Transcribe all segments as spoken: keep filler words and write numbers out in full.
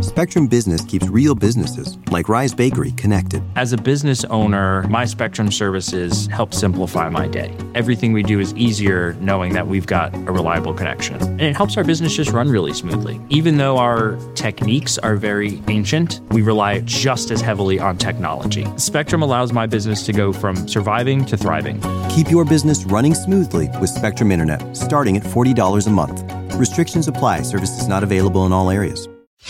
Spectrum Business keeps real businesses, like Rise Bakery, connected. As a business owner, my Spectrum services help simplify my day. Everything we do is easier knowing that we've got a reliable connection. And it helps our business just run really smoothly. Even though our techniques are very ancient, we rely just as heavily on technology. Spectrum allows my business to go from surviving to thriving. Keep your business running smoothly with Spectrum Internet, starting at forty dollars a month. Restrictions apply. Services not available in all areas.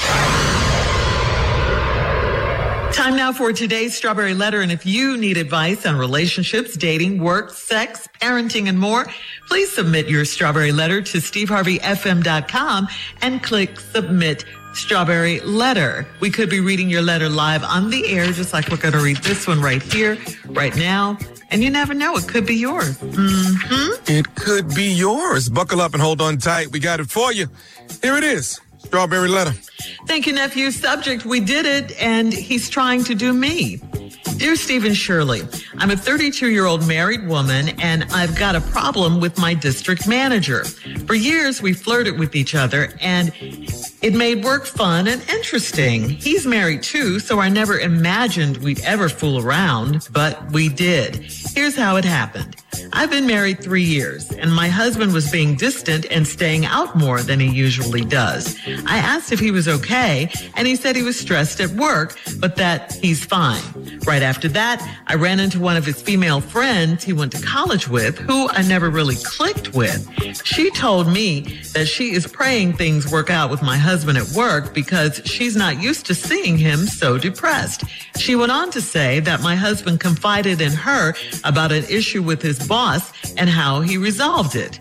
Time now for today's Strawberry Letter. And if you need advice on relationships, dating, work, sex, parenting, and more, please submit your Strawberry Letter to steve harvey f m dot com and click Submit Strawberry Letter. We could be reading your letter live on the air, just like we're going to read this one right here, right now. And you never know, it could be yours. Mm-hmm. It could be yours. Buckle up and hold on tight. We got it for you. Here it is. Strawberry Letter. Thank you, nephew. Subject, we did it, and he's trying to do me. Dear Steve and Shirley, I'm a thirty-two-year-old married woman, and I've got a problem with my district manager. For years, we flirted with each other, and it made work fun and interesting. He's married, too, so I never imagined we'd ever fool around, but we did. Here's how it happened. I've been married three years, and my husband was being distant and staying out more than he usually does. I asked if he was okay, and he said he was stressed at work, but that he's fine. Right after that, I ran into one of his female friends he went to college with, who I never really clicked with. She told me that she is praying things work out with my husband at work because she's not used to seeing him so depressed. She went on to say that my husband confided in her about an issue with his boss and how he resolved it.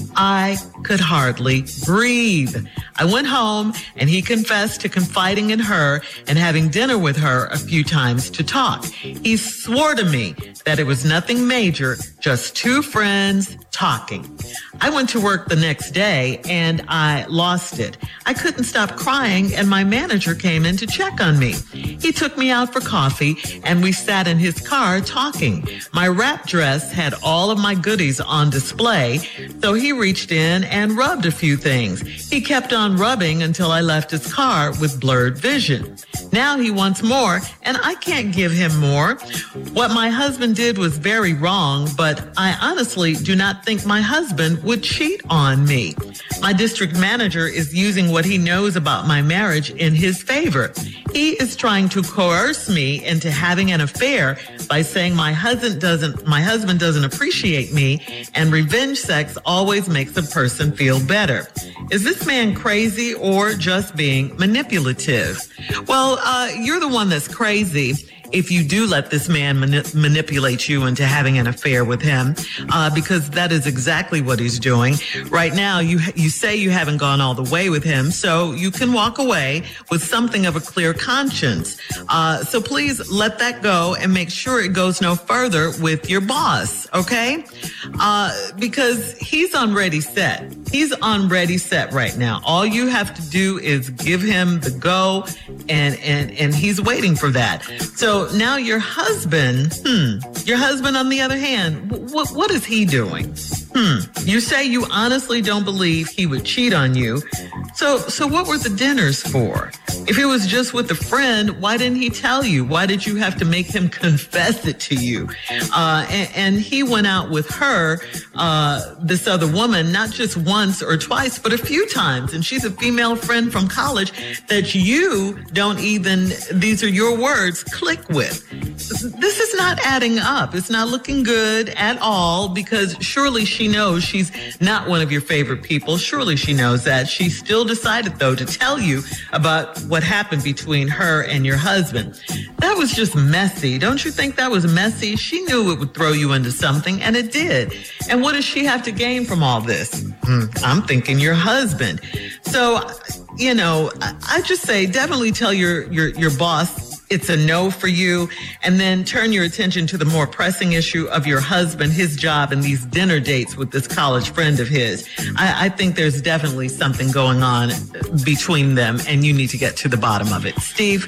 I could hardly breathe. I went home and he confessed to confiding in her and having dinner with her a few times to talk. He swore to me that it was nothing major, just two friends talking. I went to work the next day and I lost it. I couldn't stop crying and my manager came in to check on me. He took me out for coffee and we sat in his car talking. My wrap dress had all of my goodies on display, so he reached in and rubbed a few things. He kept on rubbing until I left his car with blurred vision. Now he wants more and I can't give him more. What my husband did was very wrong, but I honestly do not think my husband would cheat on me. My district manager is using what he knows about my marriage in his favor. He is trying to coerce me into having an affair by saying my husband doesn't, my husband doesn't appreciate me and revenge sex always makes a person feel better. Is this man crazy or just being manipulative? Well, uh, you're the one that's crazy if you do let this man mani- manipulate you into having an affair with him, uh, because that is exactly what he's doing. Right now, you you say you haven't gone all the way with him, so you can walk away with something of a clear conscience. Uh, so please let that go and make sure it goes no further with your boss, okay? Uh, because he's on ready set. He's on ready set right now. All you have to do is give him the go, and and and he's waiting for that. So now your husband, hmm, your husband on the other hand, what what is he doing? Hmm, you say you honestly don't believe he would cheat on you. So so what were the dinners for? If it was just with a friend, why didn't he tell you? Why did you have to make him confess it to you? Uh, and, and he went out with her, uh, this other woman, not just once or twice, but a few times. And she's a female friend from college that you don't even, these are your words, click with. This is not adding up. It's not looking good at all, because surely she knows she's not one of your favorite people. Surely she knows that. She still decided, though, to tell you about what happened between her and your husband. That was just messy. Don't you think that was messy? She knew it would throw you into something, and it did. And what does she have to gain from all this? Hmm, I'm thinking your husband. So, you know, I just say definitely tell your your your boss it's a no for you, and then turn your attention to the more pressing issue of your husband, his job, and these dinner dates with this college friend of his. I, I think there's definitely something going on between them, and you need to get to the bottom of it. Steve?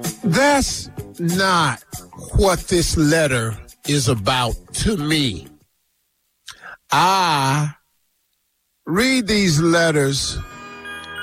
That's not what this letter is about to me. I read these letters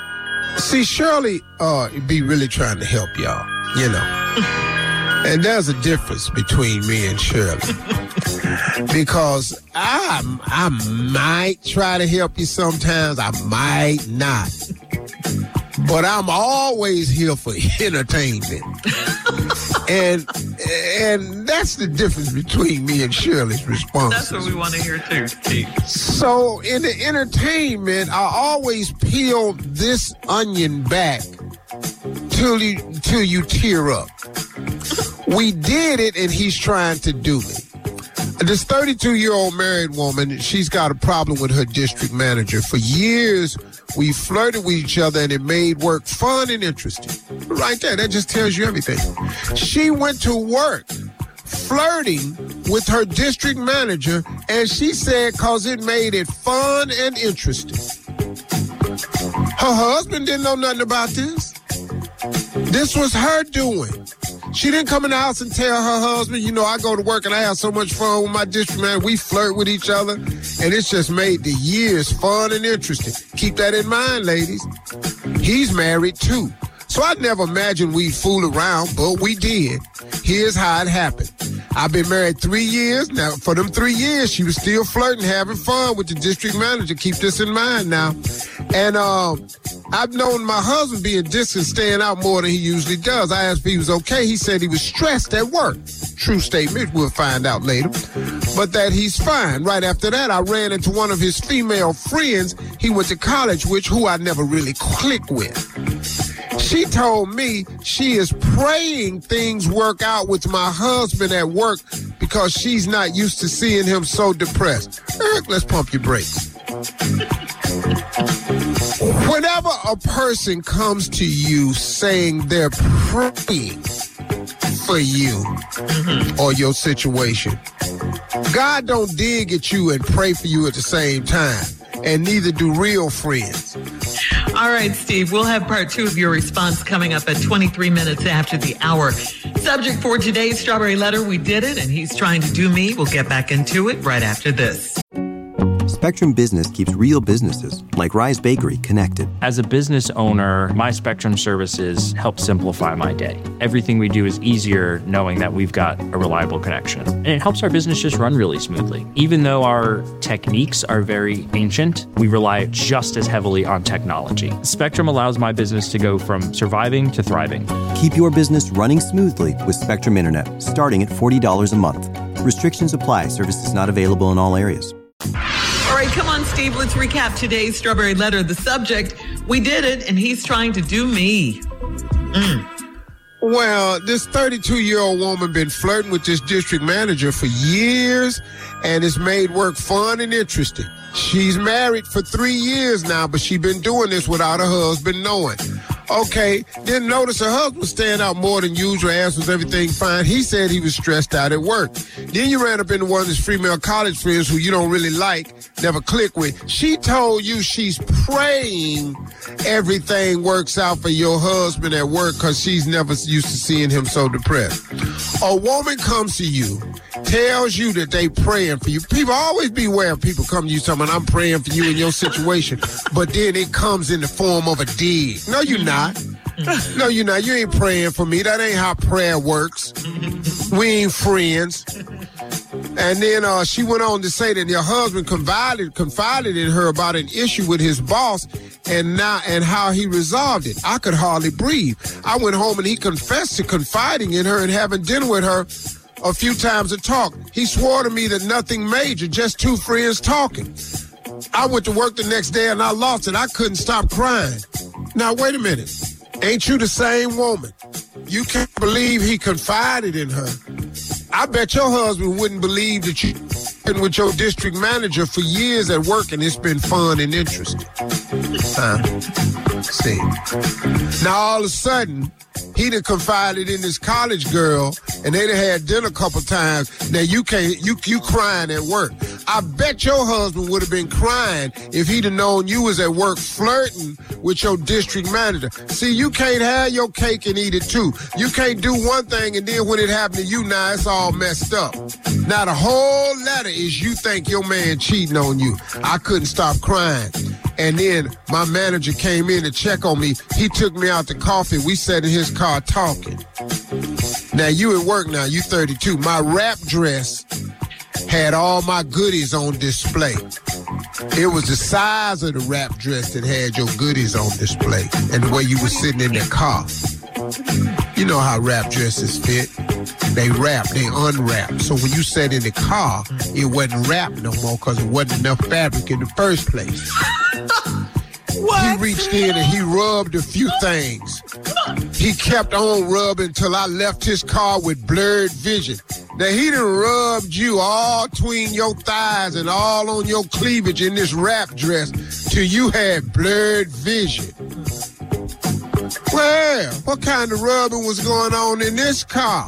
See, Shirley uh, be really trying to help y'all, you know. And there's a difference between me and Shirley. Because I, I might try to help you sometimes, I might not. But I'm always here for entertainment. and and that's the difference between me and Shirley's responses. That's what we want to hear too, Steve. So in the entertainment, I always peel this onion back till you, till you tear up. We did it, and he's trying to do it. This thirty-two-year-old married woman, she's got a problem with her district manager. For years, we flirted with each other, and it made work fun and interesting. Right there, that just tells you everything. She went to work flirting with her district manager, and she said because it made it fun and interesting. Her husband didn't know nothing about this. This was her doing. She didn't come in the house and tell her husband, you know, I go to work and I have so much fun with my district man. We flirt with each other, and it's just made the years fun and interesting. Keep that in mind, ladies. He's married, too. So I never imagined we'd fool around, but we did. Here's how it happened. I've been married three years. Now, for them three years, she was still flirting, having fun with the district manager. Keep this in mind now. And um, I've known my husband being distant, staying out more than he usually does. I asked if he was okay. He said he was stressed at work. True statement. We'll find out later. But that he's fine. Right after that, I ran into one of his female friends he went to college with, who I never really clicked with. She told me she is praying things work out with my husband at work because she's not used to seeing him so depressed. Eric, let's pump your brakes. Whenever a person comes to you saying they're praying for you mm-hmm. or your situation, God don't dig at you and pray for you at the same time, and neither do real friends. All right, Steve, we'll have part two of your response coming up at twenty-three minutes after the hour. Subject for today's Strawberry Letter, we did it, and he's trying to do me. We'll get back into it right after this. Spectrum Business keeps real businesses, like Rise Bakery, connected. As a business owner, my Spectrum services help simplify my day. Everything we do is easier knowing that we've got a reliable connection. And it helps our business just run really smoothly. Even though our techniques are very ancient, we rely just as heavily on technology. Spectrum allows my business to go from surviving to thriving. Keep your business running smoothly with Spectrum Internet, starting at forty dollars a month. Restrictions apply. Services not available in all areas. All right, come on, Steve. Let's recap today's Strawberry Letter. The subject, we did it, and he's trying to do me. Mm. Well, this thirty-two-year-old woman been flirting with this district manager for years, and it's made work fun and interesting. She's married for three years now, but she been doing this without her husband knowing. Okay, didn't notice her husband was staying out more than usual. Asked was everything fine. He said he was stressed out at work. Then you ran up into one of his female college friends who you don't really like, never click with. She told you she's praying everything works out for your husband at work because she's never used to seeing him so depressed. A woman comes to you, tells you that they praying for you. People always beware of people come to you talking about, I'm praying for you in your situation, but then it comes in the form of a dig. No, you're not. No, you're not. You ain't praying for me. That ain't how prayer works. We ain't friends. And then uh, she went on to say that your husband confided confided in her about an issue with his boss and now and how he resolved it. I could hardly breathe. I went home and he confessed to confiding in her and having dinner with her a few times to talk. He swore to me that nothing major, just two friends talking. I went to work the next day and I lost it. I couldn't stop crying. Now, wait a minute. Ain't you the same woman? You can't believe he confided in her. I bet your husband wouldn't believe that you've been with your district manager for years at work and it's been fun and interesting. Huh? See. Now, all of a sudden, he done confided in this college girl and they done had dinner a couple times. Now, you can't, you, you crying at work. I bet your husband would have been crying if he'd have known you was at work flirting with your district manager. See, you can't have your cake and eat it too. You can't do one thing and then when it happened to you, now it's all messed up. Now the whole letter is you think your man cheating on you. I couldn't stop crying. And then my manager came in to check on me. He took me out to coffee. We sat in his car talking. Now you at work now, you thirty-two. My wrap dress had all my goodies on display. It was the size of the wrap dress that had your goodies on display and the way you were sitting in the car. You know how wrap dresses fit. They wrap, they unwrap. So when you sat in the car, it wasn't wrapped no more because it wasn't enough fabric in the first place. What? He reached in and he rubbed a few things. He kept on rubbing until I left his car with blurred vision. Now, he done rubbed you all between your thighs and all on your cleavage in this wrap dress till you had blurred vision. Well, what kind of rubbing was going on in this car?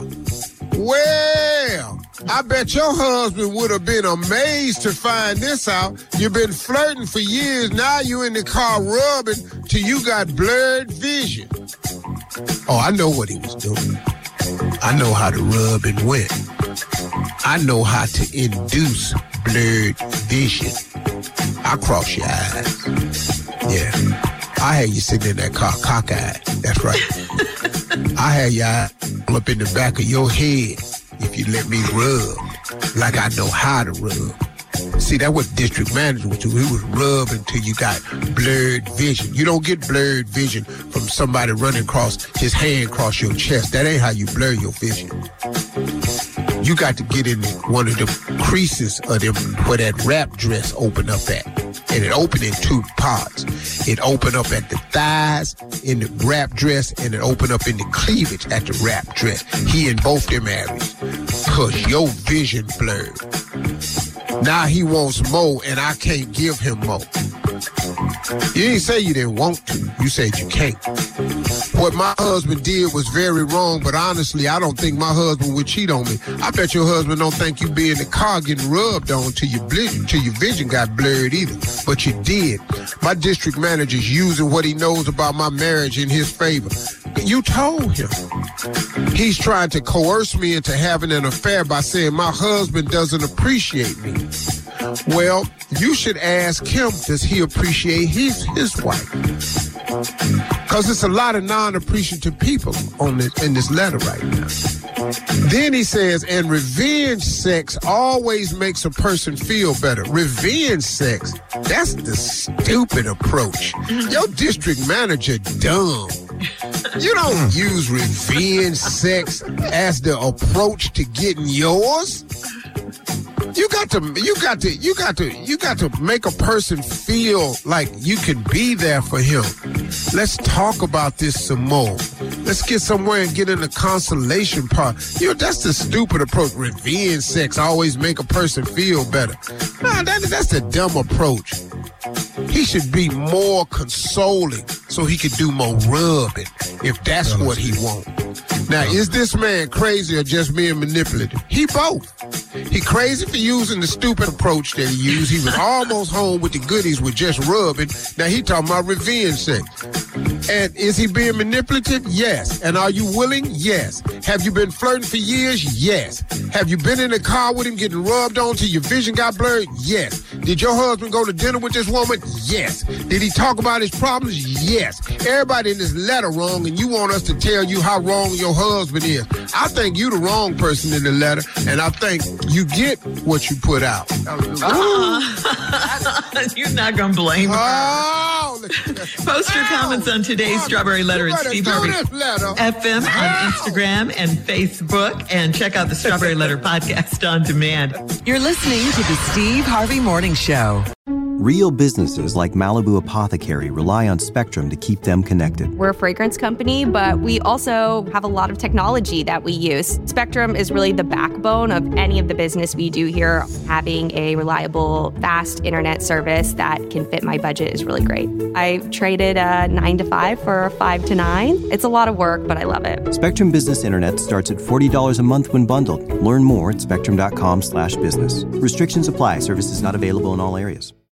Well, I bet your husband would have been amazed to find this out. You've been flirting for years. Now you in the car rubbing till you got blurred vision. Oh, I know what he was doing. I know how the rubbing went. I know how to induce blurred vision. I cross your eyes. Yeah. I had you sitting in that car cockeyed. That's right. I had you up in the back of your head if you let me rub like I know how to rub. See, that's what district manager was doing. He was rubbing until you got blurred vision. You don't get blurred vision from somebody running across his hand across your chest. That ain't how you blur your vision. You got to get in one of the creases of them where that wrap dress open up at. And it opened in two parts. It opened up at the thighs in the wrap dress, and it opened up in the cleavage at the wrap dress. He in both them areas. Cause your vision blurred. Now he wants more, and I can't give him more. You didn't say you didn't want to. You said you can't. What my husband did was very wrong, but honestly, I don't think my husband would cheat on me. I bet your husband don't think you be in the car getting rubbed on till your, till your vision got blurred either. But you did. My district manager's using what he knows about my marriage in his favor. You told him. He's trying to coerce me into having an affair by saying my husband doesn't appreciate me. Well, you should ask him, does he appreciate his, his wife? Because it's a lot of non-appreciative people on this, in this letter right now. Then he says, and revenge sex always makes a person feel better. Revenge sex, that's the stupid approach. Your district manager dumb. You don't use revenge sex as the approach to getting yours. You got to, you got to, you got to, you got to make a person feel like you can be there for him. Let's talk about this some more. Let's get somewhere and get in the consolation part. You know, that's the stupid approach. Revenge sex always make a person feel better. Nah, that, that's the dumb approach. He should be more consoling so he could do more rubbing if that's what he wants. Now, is this man crazy or just being manipulative? He both. He crazy for using the stupid approach that he used. He was almost home with the goodies with just rubbing. Now he talking about revenge sex. And is he being manipulative? Yes. And are you willing? Yes. Have you been flirting for years? Yes. Have you been in the car with him getting rubbed on till your vision got blurred? Yes. Did your husband go to dinner with this woman? Yes. Did he talk about his problems? Yes. Everybody in this letter wrong, and you want us to tell you how wrong your husband is. I think you the wrong person in the letter, and I think you get what you put out. Uh, you're not going to blame her. Oh, Post your comments on today's oh, Strawberry Letter at Steve Harvey F M on Instagram and Facebook, and check out the Strawberry Letter podcast on demand. You're listening to the Steve Harvey Morning Show. Real businesses like Malibu Apothecary rely on Spectrum to keep them connected. We're a fragrance company, but we also have a lot of technology that we use. Spectrum is really the backbone of any of the business we do here. Having a reliable, fast internet service that can fit my budget is really great. I traded a nine to five for a five to nine. It's a lot of work, but I love it. Spectrum Business Internet starts at forty dollars a month when bundled. Learn more at spectrum dot com slash business. Restrictions apply. Services not available in all areas.